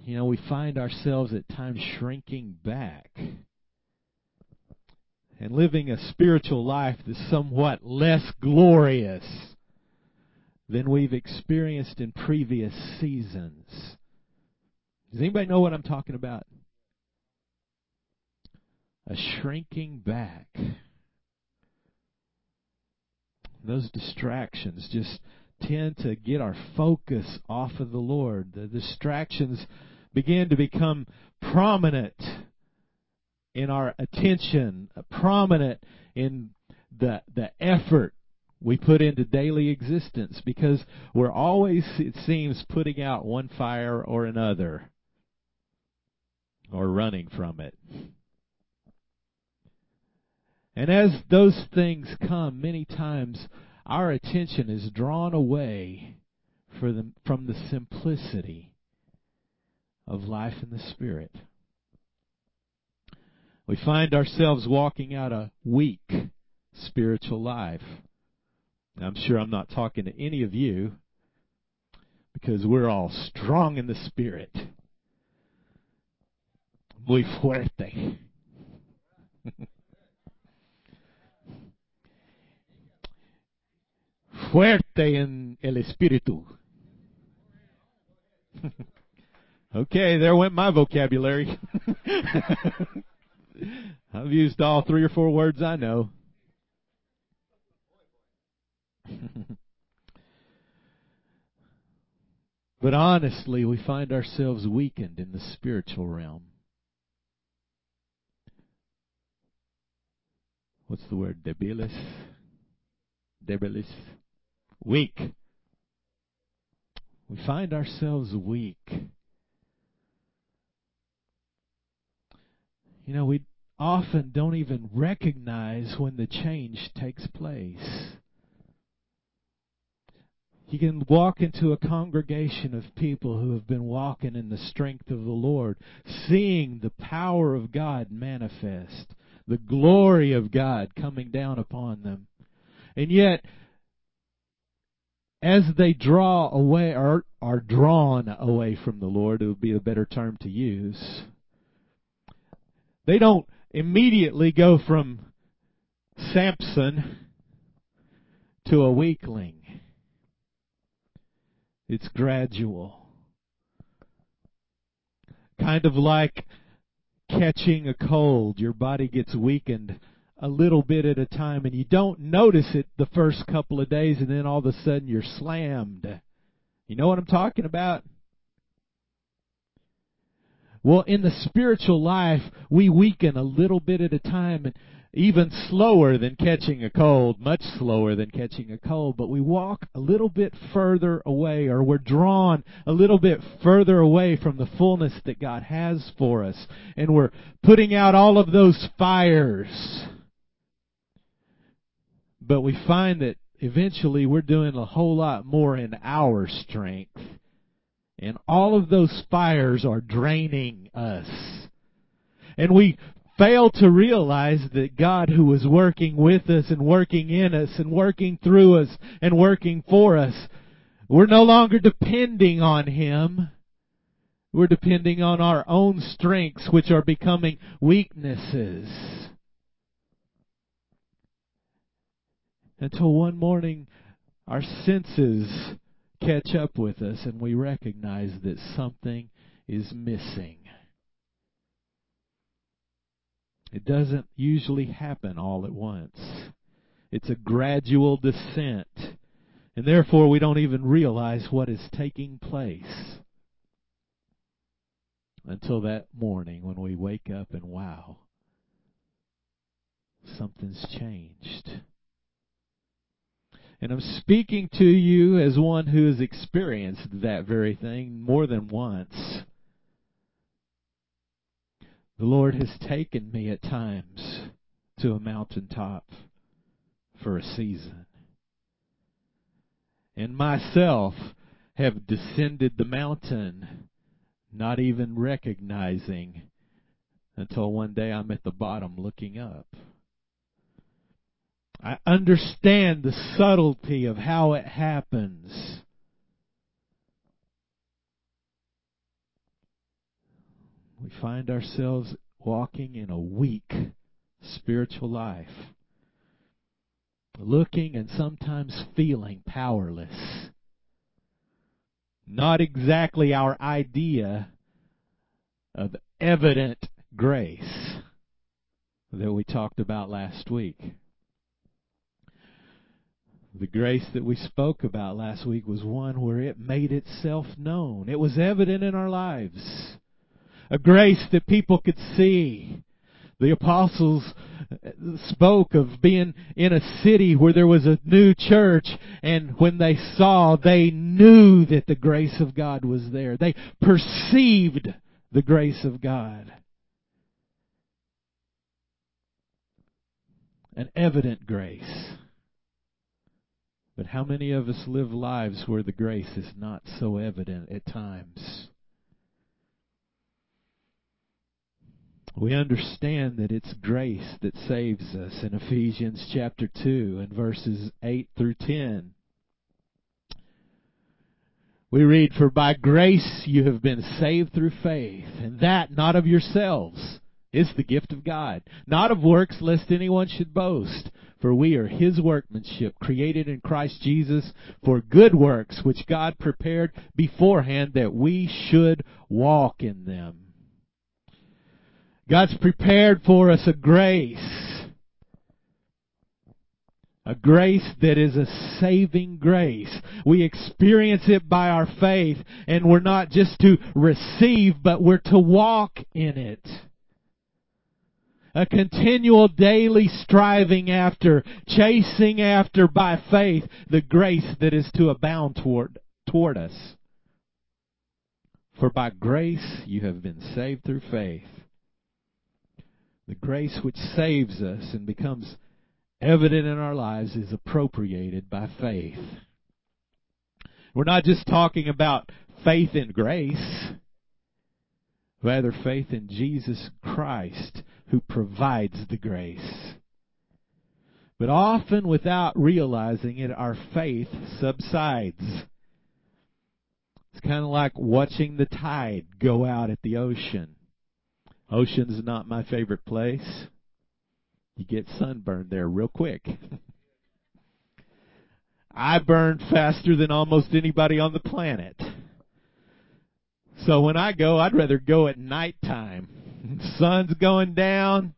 We find ourselves at times shrinking back and living a spiritual life that's somewhat less glorious than we've experienced in previous seasons. Does anybody know what I'm talking about? A shrinking back. Those distractions just tend to get our focus off of the Lord. The distractions begin to become prominent in our attention, prominent in the effort we put into daily existence, because we're always, it seems, putting out one fire or another, or running from it. And as those things come, many times our attention is drawn away from the simplicity of life in the Spirit. We find ourselves walking out a weak spiritual life. Now, I'm sure I'm not talking to any of you, because we're all strong in the Spirit. Muy fuerte. Fuerte en el espíritu. Okay, there went my vocabulary. I've used all 3 or 4 words I know. But honestly, we find ourselves weakened in the spiritual realm. What's the word? Debilis? Debilis? Weak. We find ourselves weak. We often don't even recognize when the change takes place. You can walk into a congregation of people who have been walking in the strength of the Lord, seeing the power of God manifest, the glory of God coming down upon them. And yet, as they draw away, or are drawn away from the Lord, it would be a better term to use, they don't immediately go from Samson to a weakling. It's gradual. Kind of like catching a cold. Your body gets weakened a little bit at a time, and you don't notice it the first couple of days, and then all of a sudden you're slammed. You know what I'm talking about? Well, in the spiritual life, we weaken a little bit at a time, and even slower than catching a cold, much slower than catching a cold, but we walk a little bit further away, or we're drawn a little bit further away from the fullness that God has for us, and we're putting out all of those fires. But we find that eventually we're doing a whole lot more in our strength, and all of those fires are draining us. And we fail to realize that God, who is working with us and working in us and working through us and working for us, we're no longer depending on Him. We're depending on our own strengths, which are becoming weaknesses. Until one morning, our senses catch up with us and we recognize that something is missing. It doesn't usually happen all at once. It's a gradual descent. And therefore we don't even realize what is taking place until that morning when we wake up and wow, something's changed. And I'm speaking to you as one who has experienced that very thing more than once. The Lord has taken me at times to a mountaintop for a season. And myself have descended the mountain, not even recognizing until one day I'm at the bottom looking up. I understand the subtlety of how it happens. we find ourselves walking in a weak spiritual life, looking and sometimes feeling powerless. Not exactly our idea of evident grace that we talked about last week. The grace that we spoke about last week was one where it made itself known. It was evident in our lives. A grace that people could see. The apostles spoke of being in a city where there was a new church, and when they saw, they knew that the grace of God was there. They perceived the grace of God. An evident grace. But how many of us live lives where the grace is not so evident at times? We understand that it's grace that saves us in Ephesians chapter 2 and verses 8 through 10. We read, "For by grace you have been saved through faith, and that not of yourselves is the gift of God, not of works, lest anyone should boast. For we are His workmanship, created in Christ Jesus for good works, which God prepared beforehand that we should walk in them." God's prepared for us a grace that is a saving grace. We experience it by our faith, and we're not just to receive, but we're to walk in it. A continual daily striving after, chasing after by faith, the grace that is to abound toward us. For by grace you have been saved through faith. The grace which saves us and becomes evident in our lives is appropriated by faith. We're not just talking about faith in grace, rather faith in Jesus Christ who provides the grace. But often without realizing it, our faith subsides. It's kind of like watching the tide go out at the ocean. Ocean's not my favorite place. You get sunburned there real quick. I burn faster than almost anybody on the planet. So when I go, I'd rather go at nighttime. Sun's going down.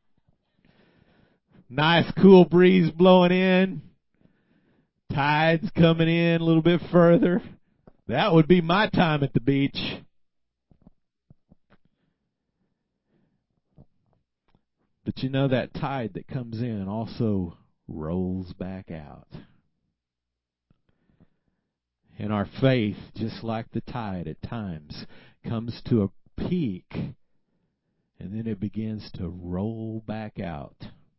Nice cool breeze blowing in. Tide's coming in a little bit further. That would be my time at the beach. But you know, that tide that comes in also rolls back out. And our faith, just like the tide at times, comes to a peak, and then it begins to roll back out.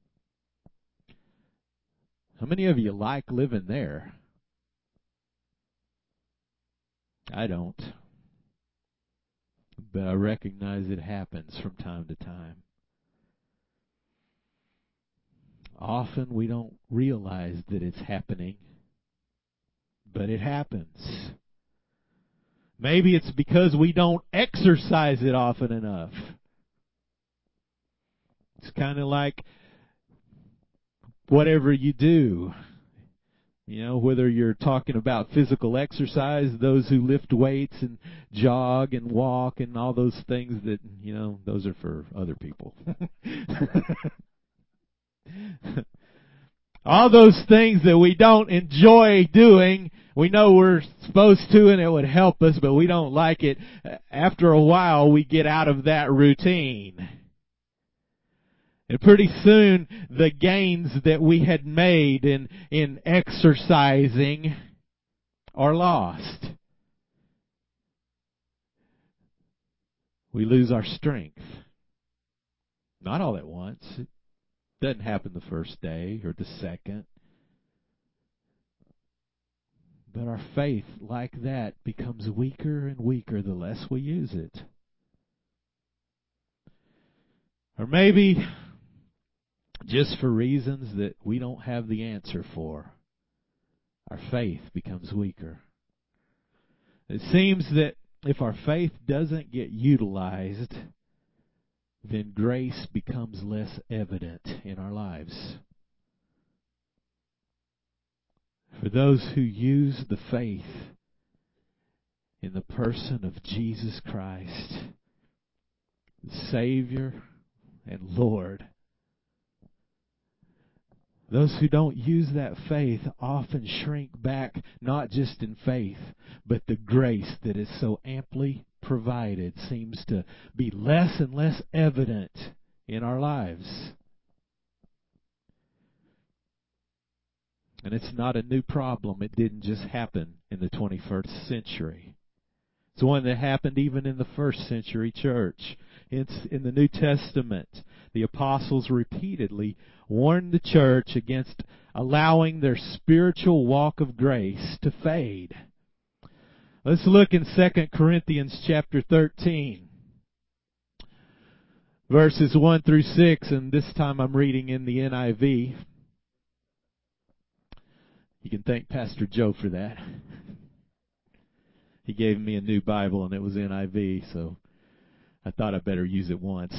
How many of you like living there? I don't. But I recognize it happens from time to time. Often we don't realize that it's happening, but it happens. Maybe it's because we don't exercise it often enough. It's kind of like whatever you do. You know, whether you're talking about physical exercise, those who lift weights and jog and walk and all those things that, you know, those are for other people. All those things that we don't enjoy doing, we know we're supposed to and it would help us, but we don't like it. After a while, we get out of that routine. And pretty soon, the gains that we had made in exercising are lost. We lose our strength. Not all at once. It doesn't happen the first day or the second. But our faith, like that, becomes weaker and weaker the less we use it. Or maybe just for reasons that we don't have the answer for, our faith becomes weaker. It seems that if our faith doesn't get utilized, then grace becomes less evident in our lives. For those who use the faith in the person of Jesus Christ, Savior and Lord, those who don't use that faith often shrink back, not just in faith, but the grace that is so amply provided seems to be less and less evident in our lives. And it's not a new problem. It didn't just happen in the 21st century. It's one that happened even in the first century church. It's in the New Testament. The apostles repeatedly warned the church against allowing their spiritual walk of grace to fade. Let's look in 2 Corinthians chapter 13, verses 1 through 6, and this time I'm reading in the NIV. You can thank Pastor Joe for that. He gave me a new Bible and it was NIV, so I thought I'd better use it once.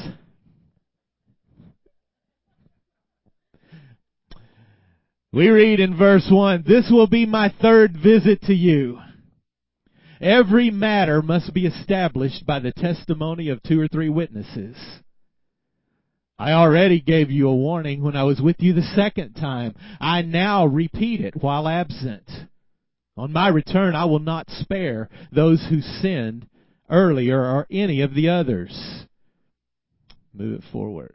We read in verse 1, "This will be my third visit to you. Every matter must be established by the testimony of 2 or 3 witnesses. I already gave you a warning when I was with you the second time. I now repeat it while absent. On my return, I will not spare those who sinned earlier or any of the others." Move it forward.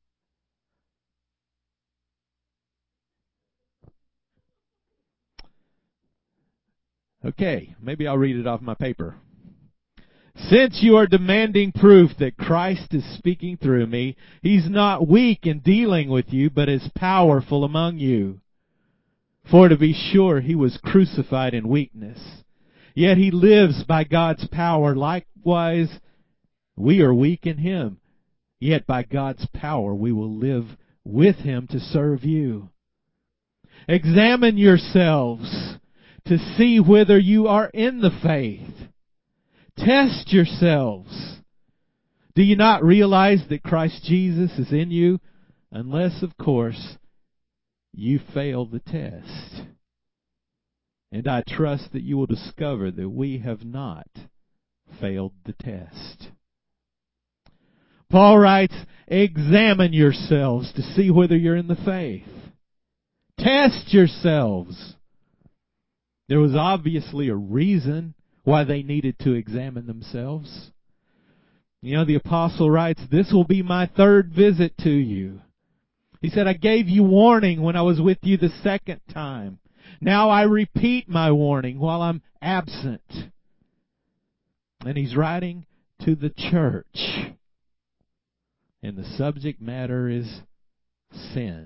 Okay, maybe I'll read it off my paper. "Since you are demanding proof that Christ is speaking through me, He's not weak in dealing with you, but is powerful among you. For to be sure, He was crucified in weakness. Yet He lives by God's power. Likewise, we are weak in Him. Yet by God's power we will live with Him to serve you. Examine yourselves to see whether you are in the faith. Test yourselves. Do you not realize that Christ Jesus is in you? Unless, of course, you fail the test. And I trust that you will discover that we have not failed the test." Paul writes, examine yourselves to see whether you're in the faith. Test yourselves. There was obviously a reason why they needed to examine themselves. You know, the apostle writes, "This will be my third visit to you." He said, "I gave you warning when I was with you the second time. Now I repeat my warning while I'm absent." And he's writing to the church. And the subject matter is sin.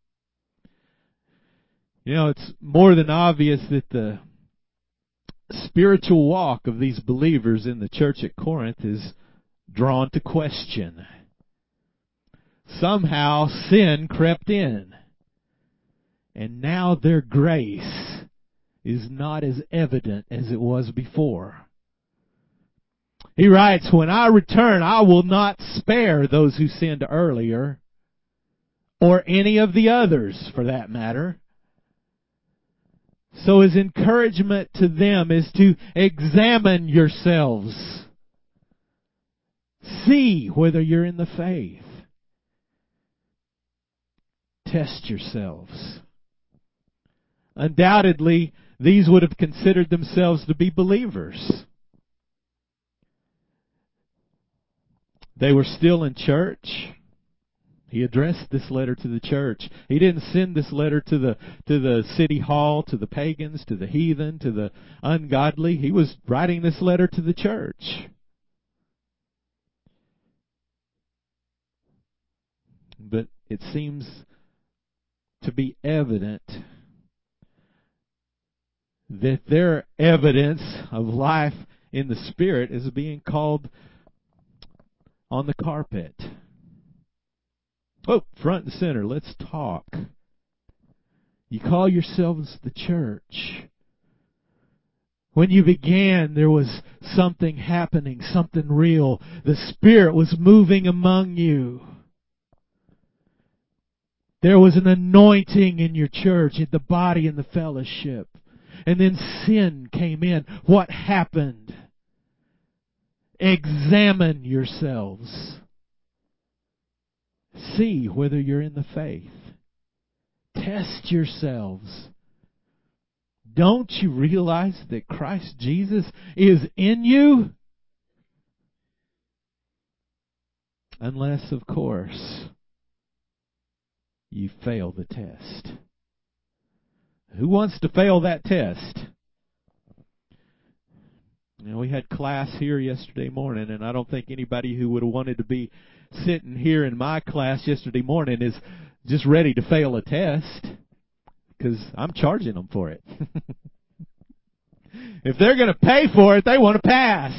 You know, it's more than obvious that the spiritual walk of these believers in the church at Corinth is drawn to question. Somehow sin crept in. And now their grace is not as evident as it was before. He writes, "When I return, I will not spare those who sinned earlier, or any of the others for that matter." So his encouragement to them is to examine yourselves. See whether you're in the faith. Test yourselves. Undoubtedly, these would have considered themselves to be believers. They were still in church. He addressed this letter to the church. He didn't send this letter to the city hall, to the pagans, to the heathen, to the ungodly. He was writing this letter to the church. But it seems to be evident that their evidence of life in the Spirit is being called on the carpet. Oh, front and center, let's talk. You call yourselves the church. When you began, there was something happening, something real. The Spirit was moving among you. There was an anointing in your church, in the body, in the fellowship. And then sin came in. What happened? Examine yourselves. See whether you're in the faith. Test yourselves. Don't you realize that Christ Jesus is in you? Unless, of course, you fail the test. Who wants to fail that test? You know, we had class here yesterday morning, and I don't think anybody who would have wanted to be sitting here in my class yesterday morning is just ready to fail a test, because I'm charging them for it. If they're going to pay for it, they want to pass.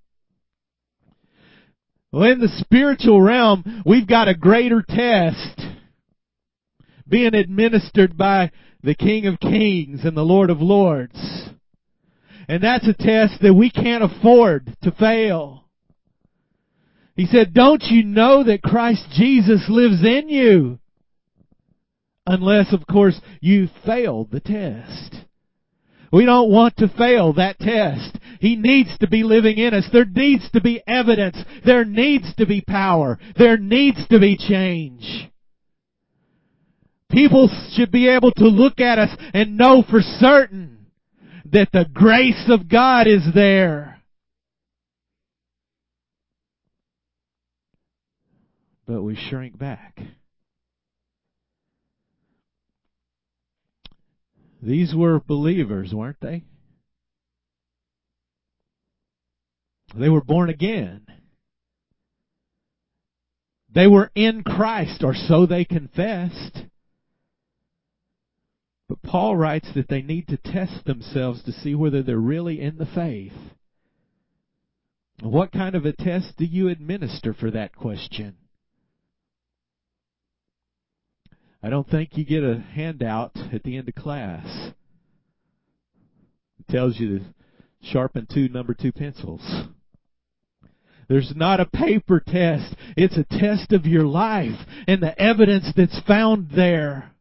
Well, in the spiritual realm, we've got a greater test being administered by the King of Kings and the Lord of Lords. And that's a test that we can't afford to fail. He said, don't you know that Christ Jesus lives in you? Unless, of course, you fail the test. We don't want to fail that test. He needs to be living in us. There needs to be evidence. There needs to be power. There needs to be change. People should be able to look at us and know for certain that the grace of God is there. But we shrink back. These were believers, weren't they? They were born again. They were in Christ, or so they confessed. But Paul writes that they need to test themselves to see whether they're really in the faith. What kind of a test do you administer for that question? I don't think you get a handout at the end of class. It tells you to sharpen number 2 pencils. There's not a paper test. It's a test of your life and the evidence that's found there.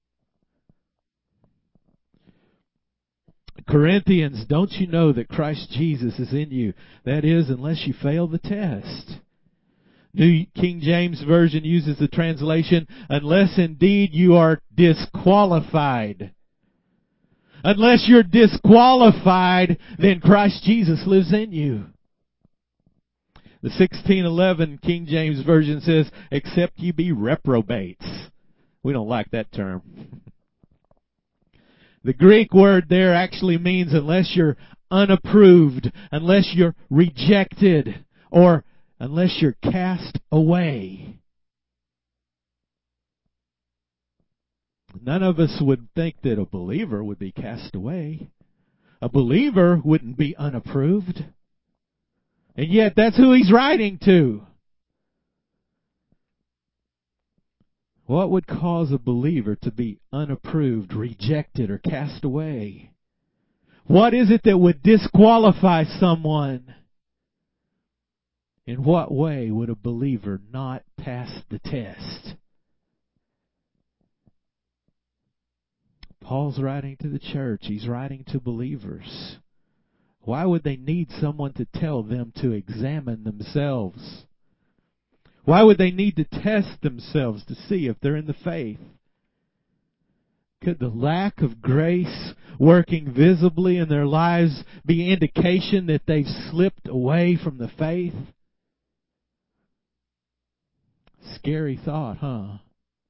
Corinthians, don't you know that Christ Jesus is in you? That is, unless you fail the test. New King James Version uses the translation, unless indeed you are disqualified. Unless you're disqualified, then Christ Jesus lives in you. The 1611 King James Version says, except you be reprobates. We don't like that term. The Greek word there actually means unless you're unapproved, unless you're rejected, or unless you're cast away. None of us would think that a believer would be cast away. A believer wouldn't be unapproved. And yet that's who he's writing to. What would cause a believer to be unapproved, rejected, or cast away? What is it that would disqualify someone? In what way would a believer not pass the test? Paul's writing to the church. He's writing to believers. Why would they need someone to tell them to examine themselves? Why would they need to test themselves to see if they're in the faith? Could the lack of grace working visibly in their lives be indication that they've slipped away from the faith? Scary thought, huh?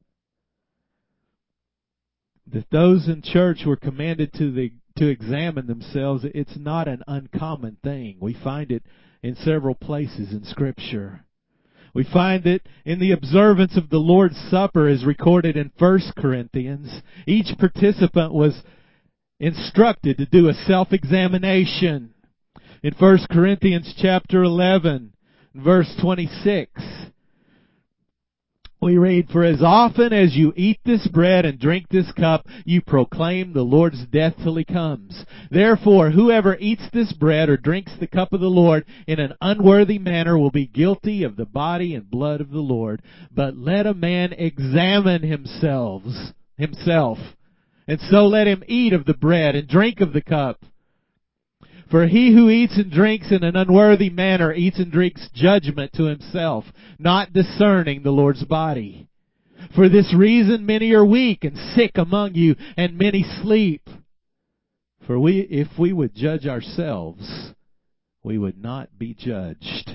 That those in church were commanded to examine themselves, it's not an uncommon thing. We find it in several places in Scripture. We find it in the observance of the Lord's Supper as recorded in 1 Corinthians. Each participant was instructed to do a self-examination. In 1 Corinthians chapter 11, verse 26, We read, "For as often as you eat this bread and drink this cup, you proclaim the Lord's death till He comes. Therefore, whoever eats this bread or drinks the cup of the Lord in an unworthy manner will be guilty of the body and blood of the Lord. But let a man examine himself, and so let him eat of the bread and drink of the cup. For he who eats and drinks in an unworthy manner eats and drinks judgment to himself, not discerning the Lord's body. For this reason many are weak and sick among you, and many sleep. For if we would judge ourselves, we would not be judged."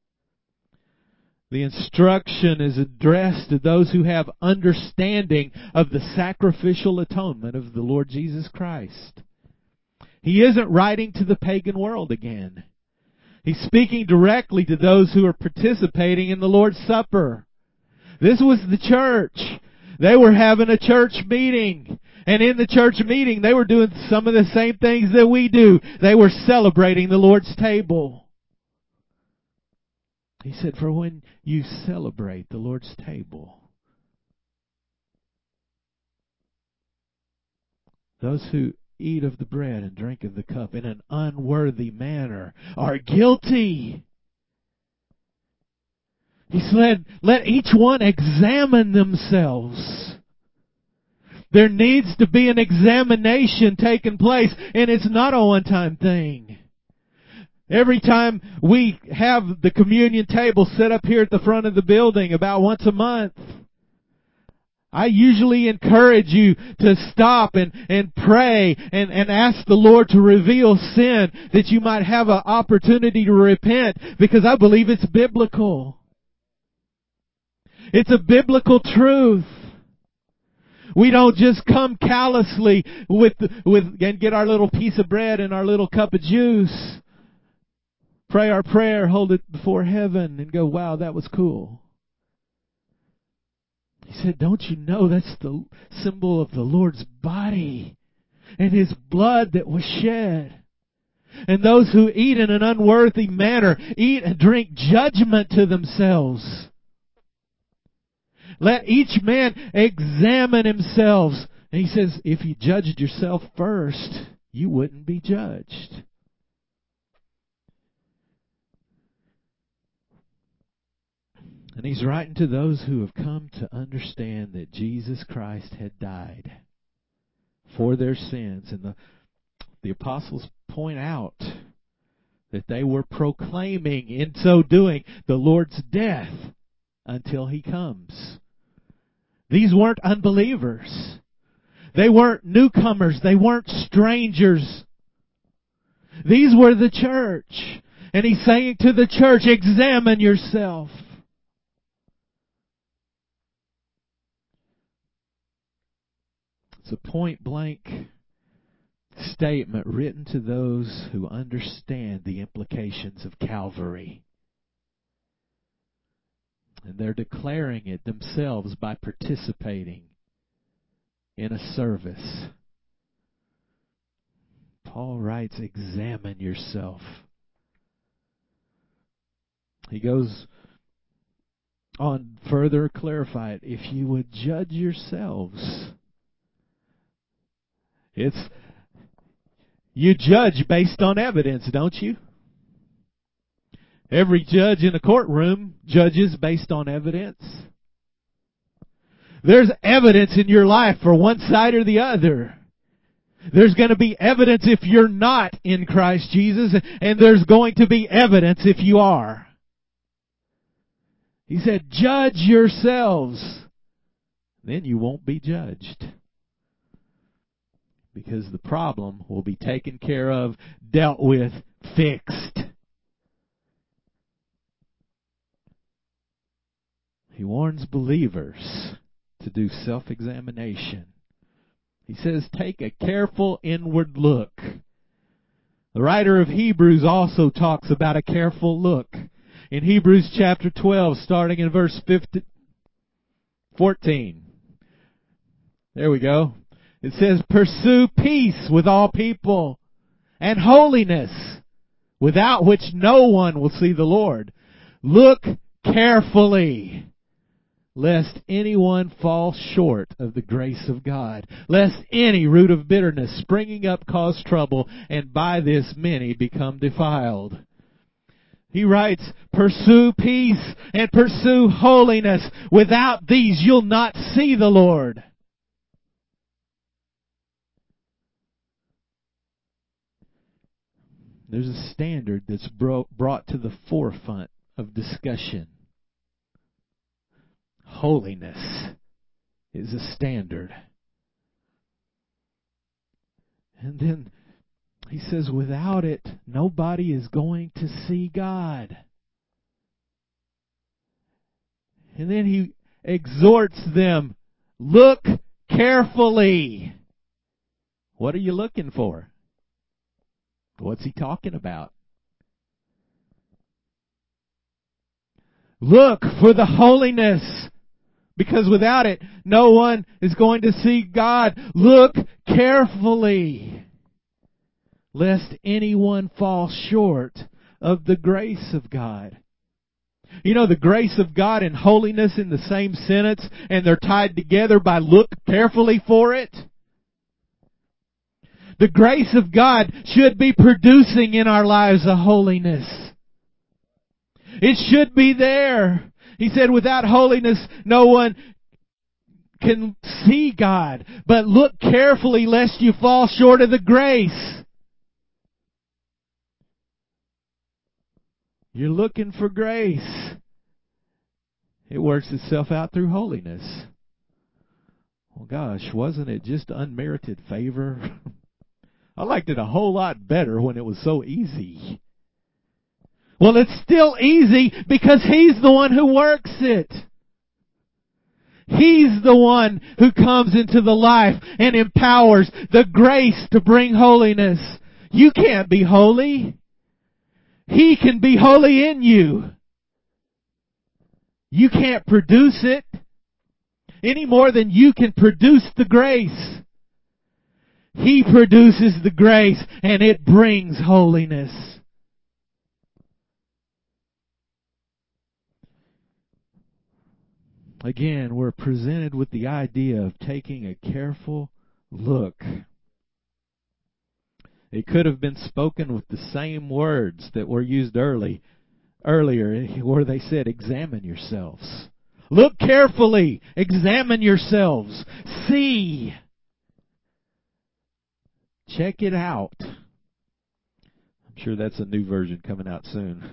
The instruction is addressed to those who have understanding of the sacrificial atonement of the Lord Jesus Christ. He isn't writing to the pagan world again. He's speaking directly to those who are participating in the Lord's Supper. This was the church. They were having a church meeting. And in the church meeting, they were doing some of the same things that we do. They were celebrating the Lord's table. He said, "For when you celebrate the Lord's table, those who eat of the bread and drink of the cup in an unworthy manner are guilty." He said, let each one examine themselves. There needs to be an examination taking place, and it's not a one-time thing. Every time we have the communion table set up here at the front of the building, about once a month, I usually encourage you to stop and pray and ask the Lord to reveal sin, that you might have an opportunity to repent, because I believe it's biblical. It's a biblical truth. We don't just come callously and get our little piece of bread and our little cup of juice, pray our prayer, hold it before heaven, and go, "Wow, that was cool." He said, "Don't you know that's the symbol of the Lord's body and His blood that was shed? And those who eat in an unworthy manner eat and drink judgment to themselves. Let each man examine himself." And he says, if you judged yourself first, you wouldn't be judged. And he's writing to those who have come to understand that Jesus Christ had died for their sins. And the apostles point out that they were proclaiming, in so doing, the Lord's death until He comes. These weren't unbelievers. They weren't newcomers. They weren't strangers. These were the church. And He's saying to the church, examine yourself. It's a point-blank statement written to those who understand the implications of Calvary. And they're declaring it themselves by participating in a service. Paul writes, examine yourself. He goes on further to clarify it. If you would judge yourselves, you judge based on evidence, don't you? Every judge in a courtroom judges based on evidence. There's evidence in your life for one side or the other. There's going to be evidence if you're not in Christ Jesus, and there's going to be evidence if you are. He said, judge yourselves. Then you won't be judged. Because the problem will be taken care of, dealt with, fixed. He warns believers to do self-examination. He says, take a careful inward look. The writer of Hebrews also talks about a careful look. In Hebrews chapter 12, starting in verse 14. There we go. It says, pursue peace with all people and holiness, without which no one will see the Lord. Look carefully, lest anyone fall short of the grace of God, lest any root of bitterness springing up cause trouble, and by this many become defiled. He writes, pursue peace and pursue holiness. Without these you'll not see the Lord. There's a standard that's brought to the forefront of discussion. Holiness is a standard. And then he says, without it, nobody is going to see God. And then he exhorts them, look carefully. What are you looking for? What's he talking about? Look for the holiness, because without it, no one is going to see God. Look carefully, lest anyone fall short of the grace of God. You know, the grace of God and holiness in the same sentence, and they're tied together by look carefully for it. The grace of God should be producing in our lives a holiness. It should be there. He said, without holiness, no one can see God. But look carefully lest you fall short of the grace. You're looking for grace. It works itself out through holiness. Well, gosh, wasn't it just unmerited favor? I liked it a whole lot better when it was so easy. Well, it's still easy because He's the one who works it. He's the one who comes into the life and empowers the grace to bring holiness. You can't be holy. He can be holy in you. You can't produce it any more than you can produce the grace. He produces the grace and it brings holiness. Again, we're presented with the idea of taking a careful look. It could have been spoken with the same words that were used earlier, where they said, examine yourselves. Look carefully. Examine yourselves. See. Check it out. I'm sure that's a new version coming out soon.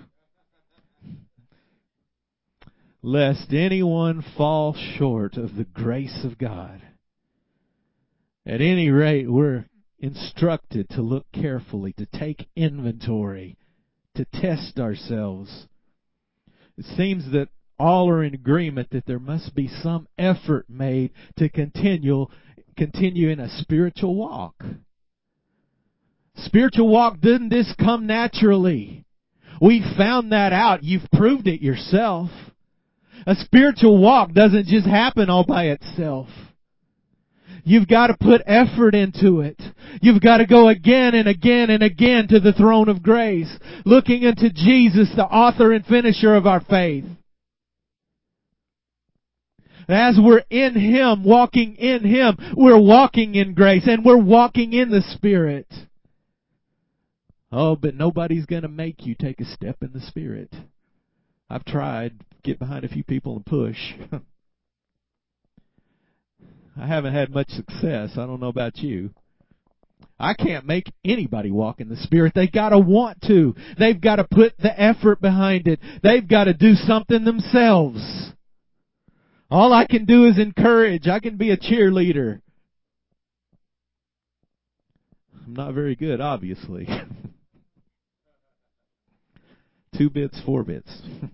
Lest anyone fall short of the grace of God. At any rate, we're instructed to look carefully, to take inventory, to test ourselves. It seems that all are in agreement that there must be some effort made to continue in a spiritual walk. Spiritual walk doesn't just come naturally. We found that out. You've proved it yourself. A spiritual walk doesn't just happen all by itself. You've got to put effort into it. You've got to go again and again and again to the throne of grace, looking unto Jesus, the author and finisher of our faith. As we're in Him, walking in Him, we're walking in grace and we're walking in the Spirit. Oh, but nobody's going to make you take a step in the Spirit. I've tried. Get behind a few people and push. I haven't had much success. I don't know about you. I can't make anybody walk in the Spirit. They got to want to. They've got to put the effort behind it. They've got to do something themselves. All I can do is encourage. I can be a cheerleader. I'm not very good, obviously. 2 bits, 4 bits.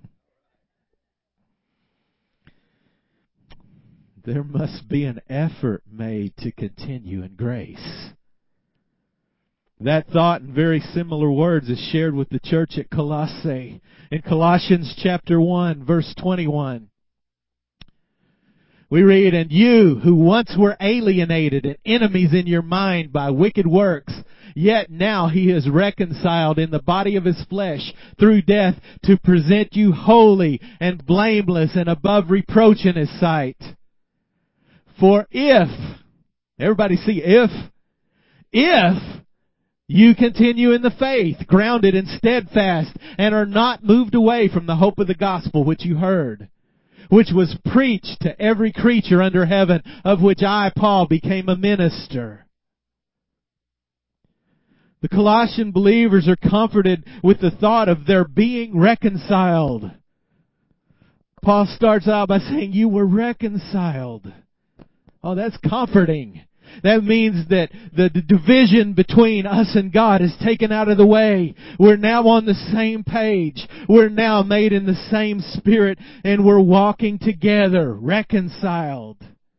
There must be an effort made to continue in grace. That thought in very similar words is shared with the church at Colossae. In Colossians chapter 1, verse 21. We read, and you who once were alienated and enemies in your mind by wicked works, yet now he is reconciled in the body of his flesh through death to present you holy and blameless and above reproach in his sight. For if, everybody see if you continue in the faith, grounded and steadfast, and are not moved away from the hope of the gospel which you heard, which was preached to every creature under heaven, of which I, Paul, became a minister. The Colossian believers are comforted with the thought of their being reconciled. Paul starts out by saying, you were reconciled. Oh, that's comforting. That means that the division between us and God is taken out of the way. We're now on the same page. We're now made in the same spirit, and we're walking together, reconciled.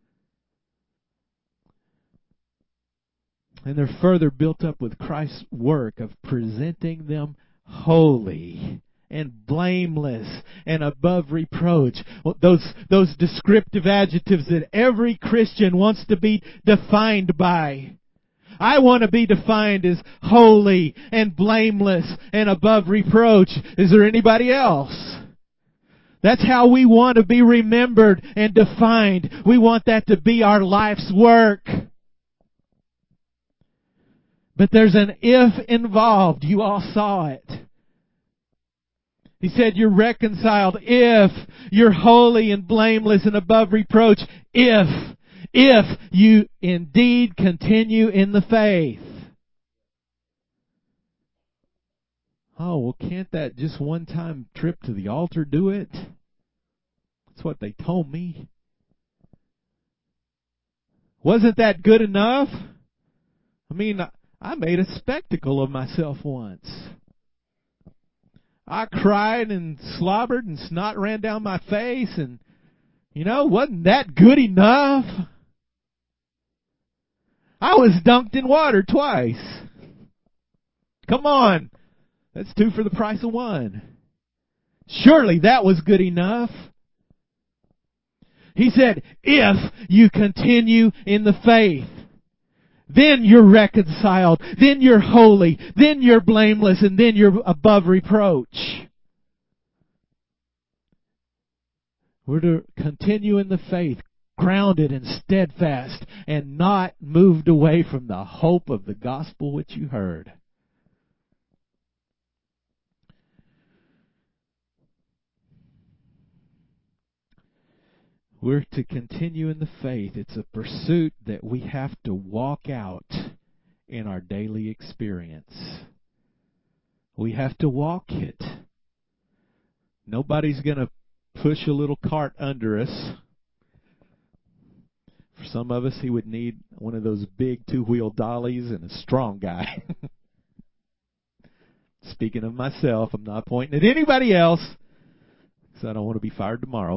And they're further built up with Christ's work of presenting them holy and blameless and above reproach. Those descriptive adjectives that every Christian wants to be defined by. I want to be defined as holy and blameless and above reproach. Is there anybody else? That's how we want to be remembered and defined. We want that to be our life's work. But there's an if involved. You all saw it. He said you're reconciled if you're holy and blameless and above reproach. If you indeed continue in the faith. Oh, well, can't that just one-time trip to the altar do it? That's what they told me. Wasn't that good enough? I mean, I made a spectacle of myself once. I cried and slobbered and snot ran down my face, and, wasn't that good enough? I was dunked in water twice. Come on. That's 2 for the price of 1. Surely that was good enough. He said, if you continue in the faith, then you're reconciled, then you're holy, then you're blameless, and then you're above reproach. We're to continue in the faith, grounded and steadfast, and not moved away from the hope of the gospel which you heard. We're to continue in the faith. It's a pursuit that we have to walk out in our daily experience. We have to walk it. Nobody's going to push a little cart under us. For some of us, he would need one of those big 2-wheel dollies and a strong guy. Speaking of myself, I'm not pointing at anybody else, because I don't want to be fired tomorrow.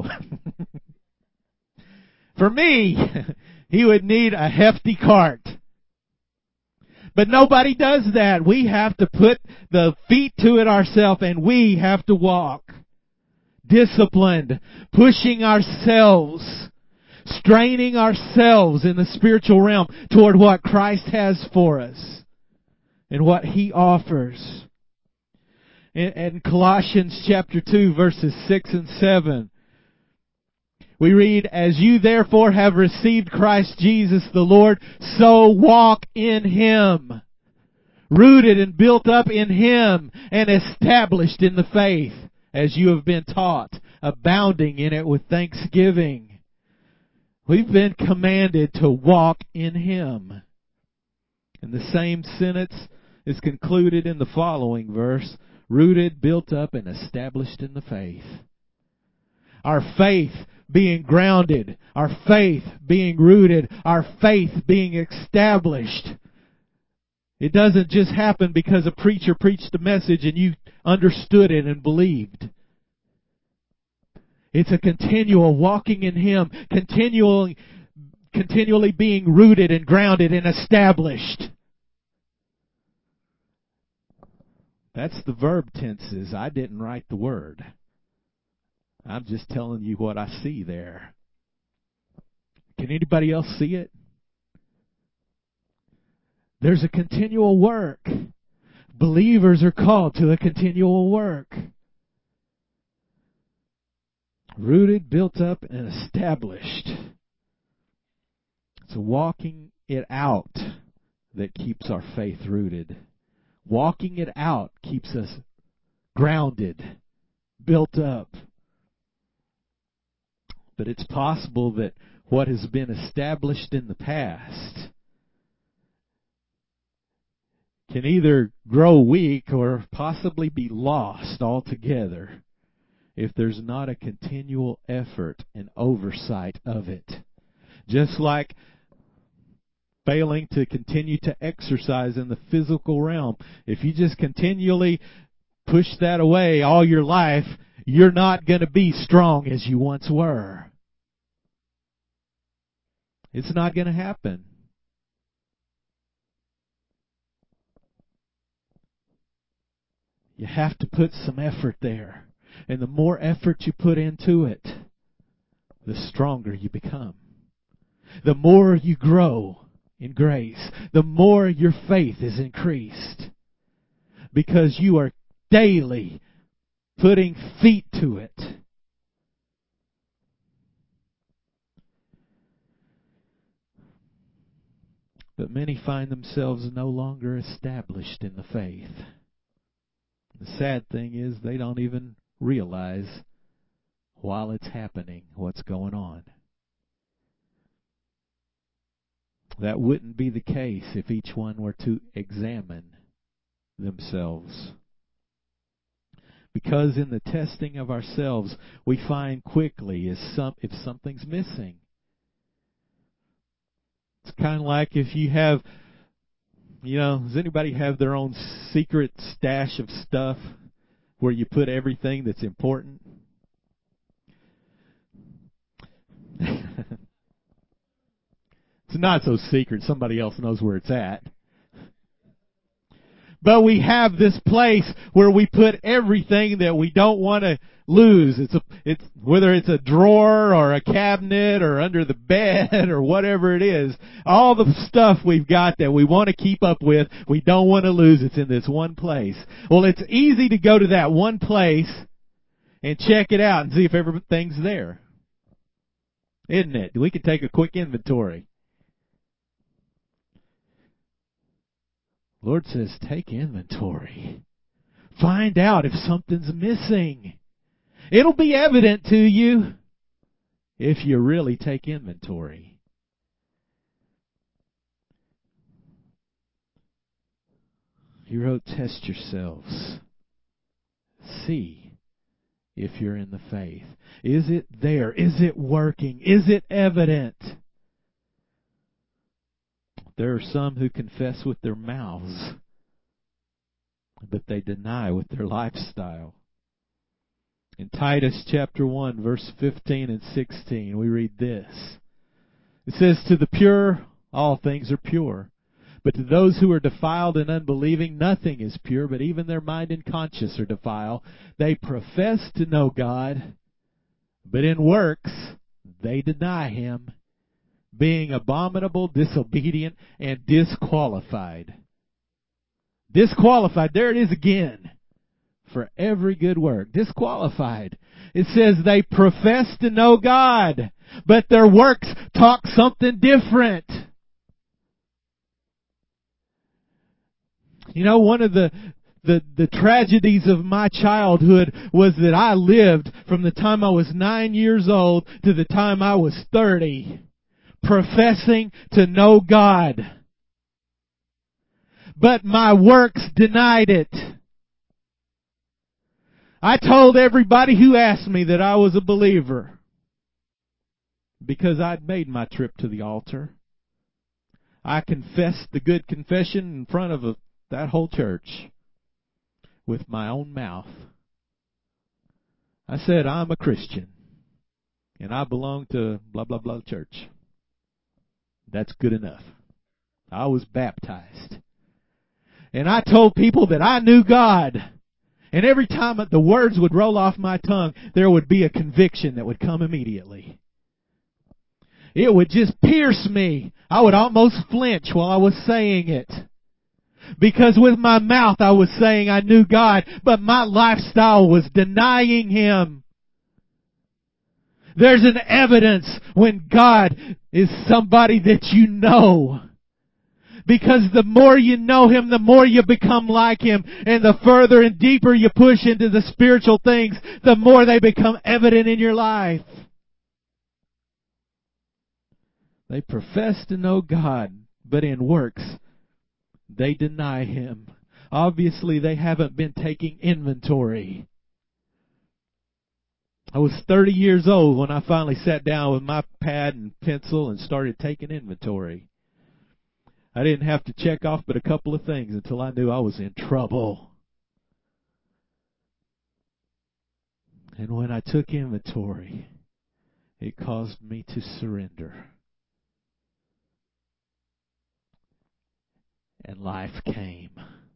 For me, he would need a hefty cart. But nobody does that. We have to put the feet to it ourselves, and we have to walk. Disciplined, pushing ourselves, straining ourselves in the spiritual realm toward what Christ has for us and what He offers. In Colossians chapter 2, verses 6 and 7, we read, as you therefore have received Christ Jesus the Lord, so walk in Him, rooted and built up in Him, and established in the faith, as you have been taught, abounding in it with thanksgiving. We've been commanded to walk in Him. And the same sentence is concluded in the following verse, rooted, built up, and established in the faith. Our faith being grounded, our faith being rooted, our faith being established. It doesn't just happen because a preacher preached a message and you understood it and believed. It's a continual walking in Him, continually being rooted and grounded and established. That's the verb tenses. I didn't write the word. I'm just telling you what I see there. Can anybody else see it? There's a continual work. Believers are called to a continual work. Rooted, built up, and established. It's walking it out that keeps our faith rooted. Walking it out keeps us grounded, built up. But it's possible that what has been established in the past can either grow weak or possibly be lost altogether if there's not a continual effort and oversight of it. Just like failing to continue to exercise in the physical realm. If you just continually push that away all your life, you're not going to be strong as you once were. It's not going to happen. You have to put some effort there. And the more effort you put into it, the stronger you become. The more you grow in grace, the more your faith is increased. Because you are daily putting feet to it. But many find themselves no longer established in the faith. The sad thing is they don't even realize while it's happening what's going on. That wouldn't be the case if each one were to examine themselves. Because in the testing of ourselves, we find quickly if something's missing. It's kind of like if you have, does anybody have their own secret stash of stuff where you put everything that's important? It's not so secret. Somebody else knows where it's at. But we have this place where we put everything that we don't want to lose. It's whether it's a drawer or a cabinet or under the bed or whatever it is. All the stuff we've got that we want to keep up with, we don't want to lose. It's in this one place. Well, it's easy to go to that one place and check it out and see if everything's there. Isn't it? We can take a quick inventory. Lord says, take inventory. Find out if something's missing. It'll be evident to you if you really take inventory. He wrote, test yourselves. See if you're in the faith. Is it there? Is it working? Is it evident? There are some who confess with their mouths, but they deny with their lifestyle. In Titus chapter 1, verse 15 and 16, we read this. It says, to the pure, all things are pure. But to those who are defiled and unbelieving, nothing is pure, but even their mind and conscience are defiled. They profess to know God, but in works they deny Him, being abominable, disobedient, and disqualified. Disqualified, there it is again. For every good work. Disqualified. It says they profess to know God, but their works talk something different. One of the tragedies of my childhood was that I lived from the time I was 9 years old to the time I was 30. Professing to know God. But my works denied it. I told everybody who asked me that I was a believer because I'd made my trip to the altar. I confessed the good confession in front of that whole church with my own mouth. I said, I'm a Christian and I belong to blah, blah, blah church. That's good enough. I was baptized. And I told people that I knew God. And every time the words would roll off my tongue, there would be a conviction that would come immediately. it would just pierce me. I would almost flinch while I was saying it. Because with my mouth I was saying I knew God, but my lifestyle was denying Him. There's an evidence when God is somebody that you know. Because the more you know Him, the more you become like Him. And the further and deeper you push into the spiritual things, the more they become evident in your life. They profess to know God, but in works, they deny Him. Obviously, they haven't been taking inventory. I was 30 years old when I finally sat down with my pad and pencil and started taking inventory. I didn't have to check off but a couple of things until I knew I was in trouble. And when I took inventory, it caused me to surrender. And life came.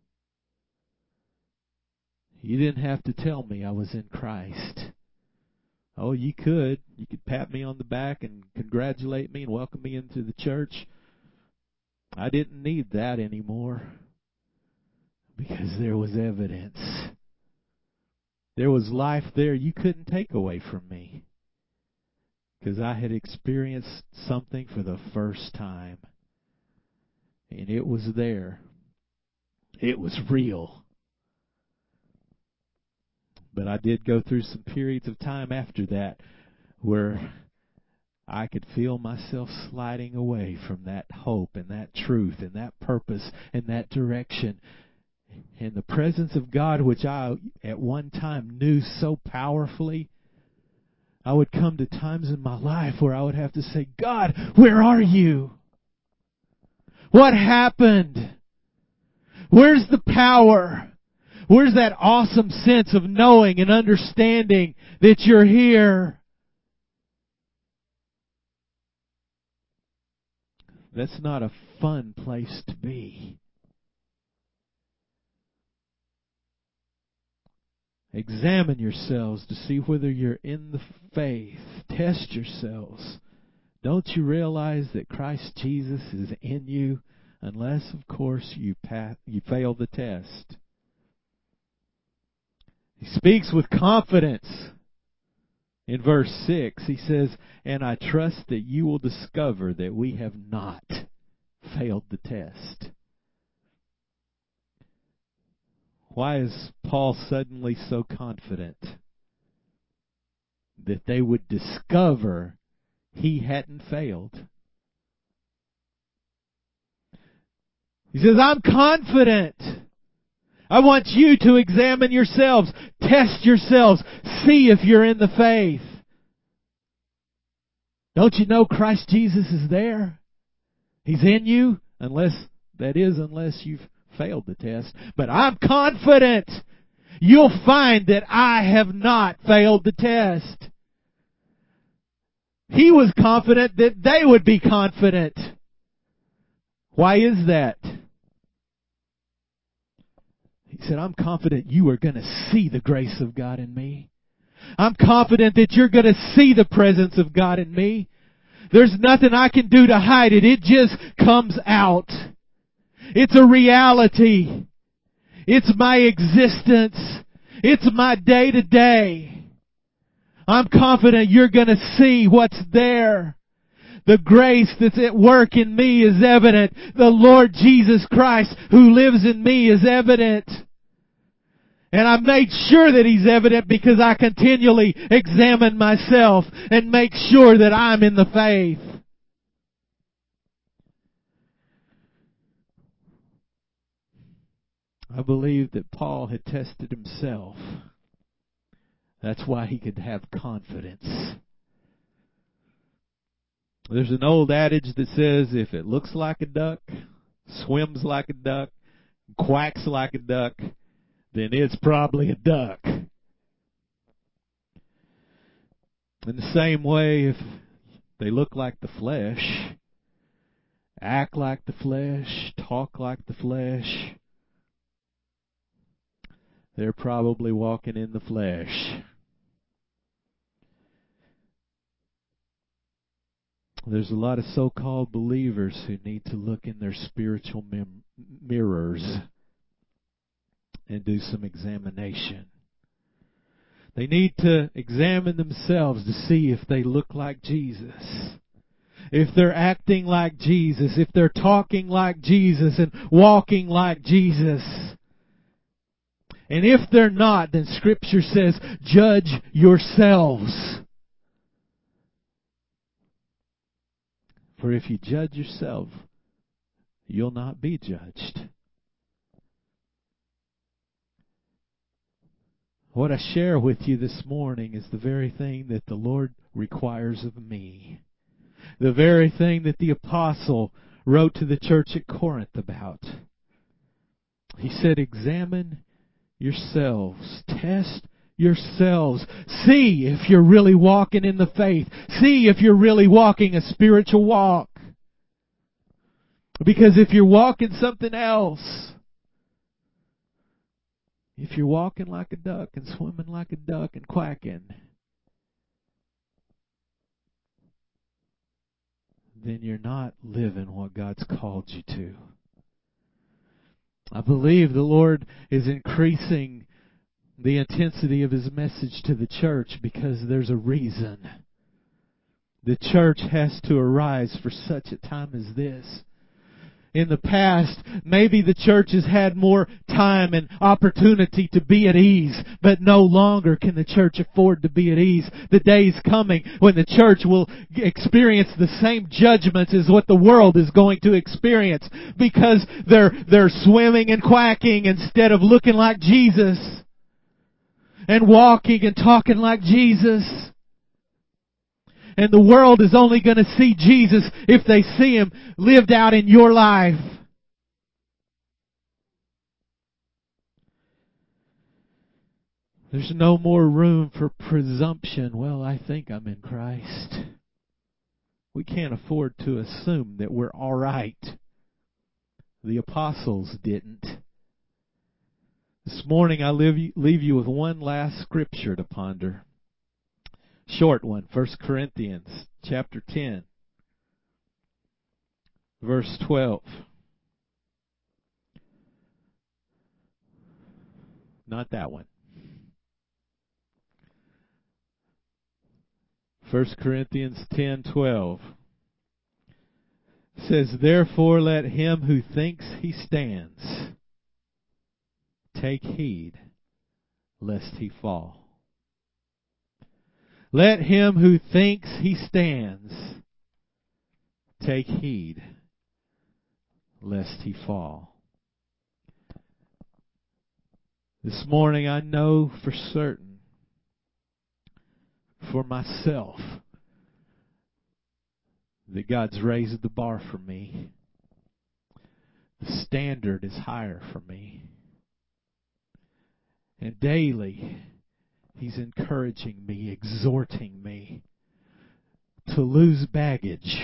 You didn't have to tell me I was in Christ. Oh, you could. You could pat me on the back and congratulate me and welcome me into the church. I didn't need that anymore because there was evidence. There was life there you couldn't take away from me because I had experienced something for the first time. And it was there. It was real. But I did go through some periods of time after that where I could feel myself sliding away from that hope and that truth and that purpose and that direction. And the presence of God, which I at one time knew so powerfully, I would come to times in my life where I would have to say, God, where are you? What happened? Where's the power? Where's that awesome sense of knowing and understanding that you're here? That's not a fun place to be. Examine yourselves to see whether you're in the faith. Test yourselves. Don't you realize that Christ Jesus is in you? Unless, of course, you fail the test. He speaks with confidence. In verse 6, he says, and I trust that you will discover that we have not failed the test. Why is Paul suddenly so confident that they would discover he hadn't failed? He says, I'm confident. I want you to examine yourselves, test yourselves, see if you're in the faith. Don't you know Christ Jesus is there? He's in you, unless you've failed the test. But I'm confident you'll find that I have not failed the test. He was confident that they would be confident. Why is that? He said, I'm confident you are going to see the grace of God in me. I'm confident that you're going to see the presence of God in me. There's nothing I can do to hide it. It just comes out. It's a reality. It's my existence. It's my day to day. I'm confident you're going to see what's there. The grace that's at work in me is evident. The Lord Jesus Christ who lives in me is evident. And I made sure that He's evident because I continually examine myself and make sure that I'm in the faith. I believe that Paul had tested himself. That's why he could have confidence. There's an old adage that says, if it looks like a duck, swims like a duck, quacks like a duck, then it's probably a duck. In the same way, if they look like the flesh, act like the flesh, talk like the flesh, they're probably walking in the flesh. There's a lot of so-called believers who need to look in their spiritual mirrors and do some examination. They need to examine themselves to see if they look like Jesus. If they're acting like Jesus, if they're talking like Jesus and walking like Jesus. And if they're not, then Scripture says, judge yourselves. For if you judge yourself, you'll not be judged. What I share with you this morning is the very thing that the Lord requires of me. The very thing that the apostle wrote to the church at Corinth about. He said, examine yourselves. Test yourselves. See if you're really walking in the faith. See if you're really walking a spiritual walk. Because if you're walking something else, if you're walking like a duck and swimming like a duck and quacking, then you're not living what God's called you to. I believe the Lord is increasing the intensity of His message to the church because there's a reason. The church has to arise for such a time as this. In the past, maybe the church has had more time and opportunity to be at ease, but no longer can the church afford to be at ease. The day is coming when the church will experience the same judgments as what the world is going to experience because they're swimming and quacking instead of looking like Jesus and walking and talking like Jesus. And the world is only going to see Jesus if they see Him lived out in your life. There's no more room for presumption. Well, I think I'm in Christ. We can't afford to assume that we're all right. The apostles didn't. This morning I leave you with one last scripture to ponder. Short one, 1 Corinthians chapter 10, verse 12. Not that one. 1 Corinthians 10:12 says, therefore let him who thinks he stands take heed lest he fall. Let him who thinks he stands take heed lest he fall. This morning I know for certain, for myself, that God's raised the bar for me. The standard is higher for me. And daily, He's encouraging me, exhorting me to lose baggage,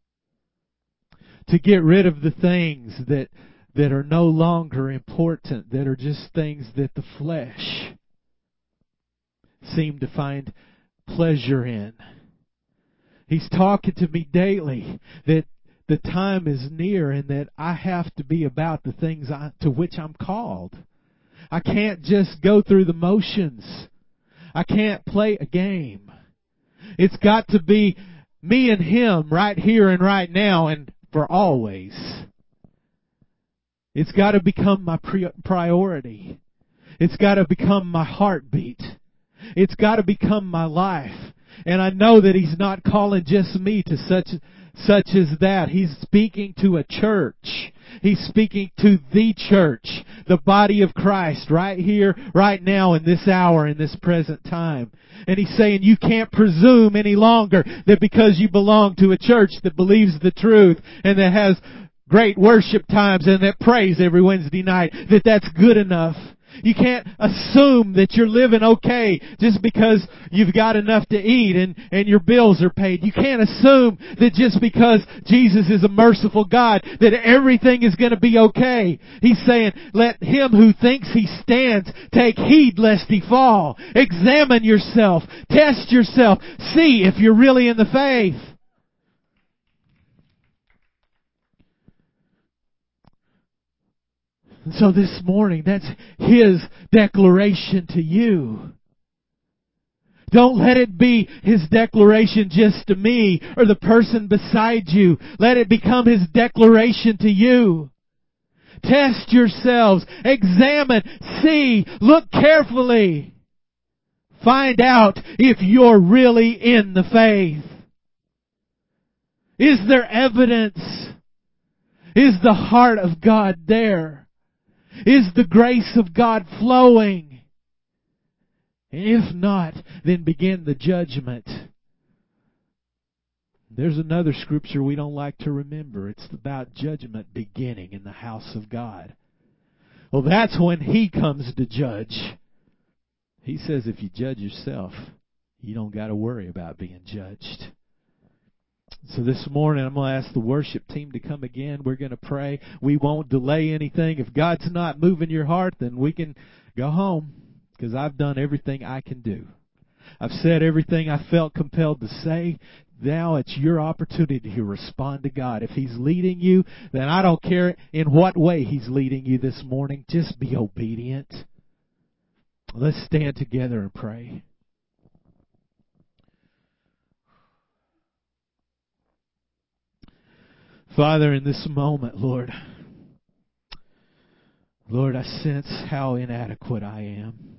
to get rid of the things that are no longer important, that are just things that the flesh seem to find pleasure in. He's talking to me daily that the time is near and that I have to be about the things to which I'm called. I can't just go through the motions. I can't play a game. It's got to be me and Him right here and right now and for always. It's got to become my priority. It's got to become my heartbeat. It's got to become my life. And I know that He's not calling just me to such as that. He's speaking to a church. He's speaking to the church, the body of Christ, right here, right now, in this hour, in this present time. And He's saying you can't presume any longer that because you belong to a church that believes the truth and that has great worship times and that prays every Wednesday night, that that's good enough. You can't assume that you're living okay just because you've got enough to eat and your bills are paid. You can't assume that just because Jesus is a merciful God that everything is going to be okay. He's saying, let him who thinks he stands take heed lest he fall. Examine yourself. Test yourself. See if you're really in the faith. And so this morning, that's His declaration to you. Don't let it be His declaration just to me or the person beside you. Let it become His declaration to you. Test yourselves. Examine. See. Look carefully. Find out if you're really in the faith. Is there evidence? Is the heart of God there? Is the grace of God flowing? If not, then begin the judgment. There's another scripture we don't like to remember. It's about judgment beginning in the house of God. Well, that's when He comes to judge. He says if you judge yourself, you don't got to worry about being judged. So this morning, I'm going to ask the worship team to come again. We're going to pray. We won't delay anything. If God's not moving your heart, then we can go home, because I've done everything I can do. I've said everything I felt compelled to say. Now it's your opportunity to respond to God. If He's leading you, then I don't care in what way He's leading you this morning. Just be obedient. Let's stand together and pray. Father, in this moment, Lord, I sense how inadequate I am.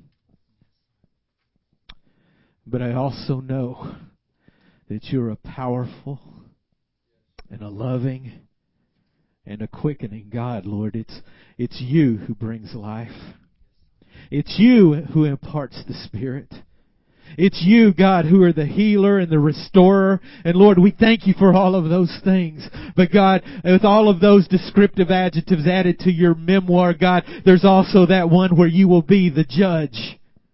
But I also know that You're a powerful and a loving and a quickening God, Lord. It's You who brings life. It's You who imparts the Spirit. It's You, God, who are the healer and the restorer. And Lord, we thank You for all of those things. But God, with all of those descriptive adjectives added to Your memoir, God, there's also that one where You will be the judge.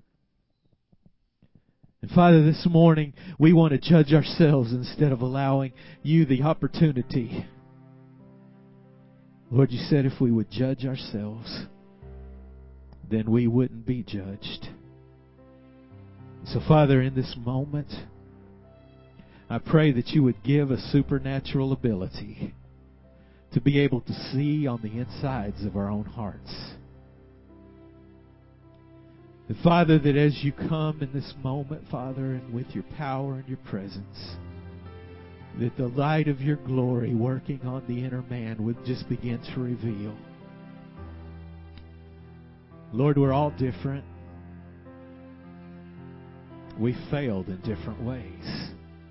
And Father, this morning, we want to judge ourselves instead of allowing You the opportunity. Lord, You said if we would judge ourselves, then we wouldn't be judged. So, Father, in this moment, I pray that You would give a supernatural ability to be able to see on the insides of our own hearts. And Father, that as You come in this moment, Father, and with Your power and Your presence, that the light of Your glory working on the inner man would just begin to reveal. Lord, we're all different. We failed in different ways.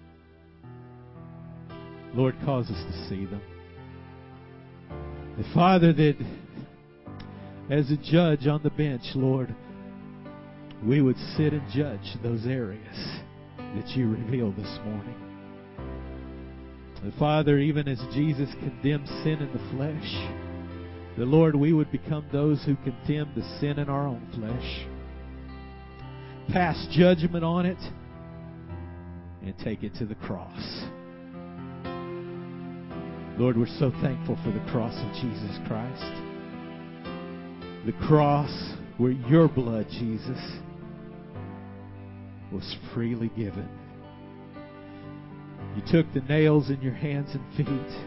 Lord, cause us to see them. And Father, that as a judge on the bench, Lord, we would sit and judge those areas that You revealed this morning. And Father, even as Jesus condemned sin in the flesh, the Lord, we would become those who condemn the sin in our own flesh, pass judgment on it, and take it to the cross. Lord, we're so thankful for the cross of Jesus Christ. The cross where Your blood, Jesus, was freely given. You took the nails in Your hands and feet.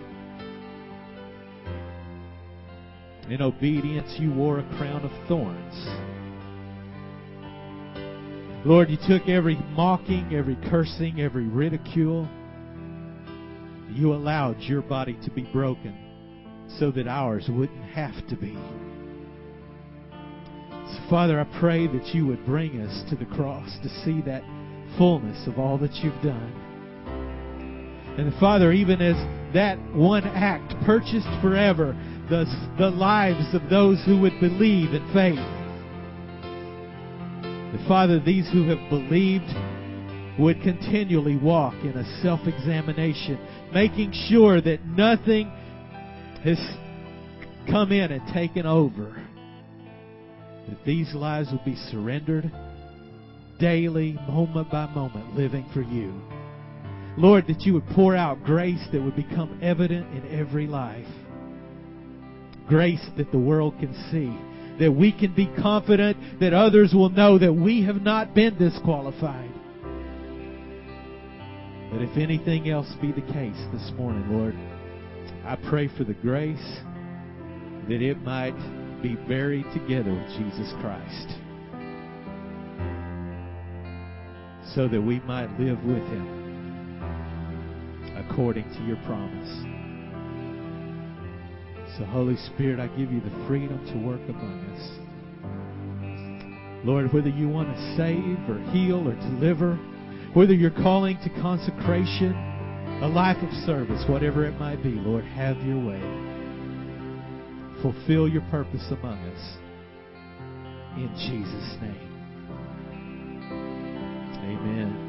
In obedience, You wore a crown of thorns. Lord, You took every mocking, every cursing, every ridicule. You allowed Your body to be broken so that ours wouldn't have to be. So, Father, I pray that You would bring us to the cross to see that fullness of all that You've done. And Father, even as that one act purchased forever the lives of those who would believe in faith. The Father, these who have believed would continually walk in a self-examination, making sure that nothing has come in and taken over. That these lives would be surrendered daily, moment by moment, living for You. Lord, that You would pour out grace that would become evident in every life. Grace that the world can see. That we can be confident that others will know that we have not been disqualified. But if anything else be the case this morning, Lord, I pray for the grace that it might be buried together with Jesus Christ, so that we might live with Him according to your promise. So, Holy Spirit, I give you the freedom to work among us. Lord, whether you want to save or heal or deliver, whether you're calling to consecration, a life of service, whatever it might be, Lord, have your way. Fulfill your purpose among us. In Jesus' name. Amen.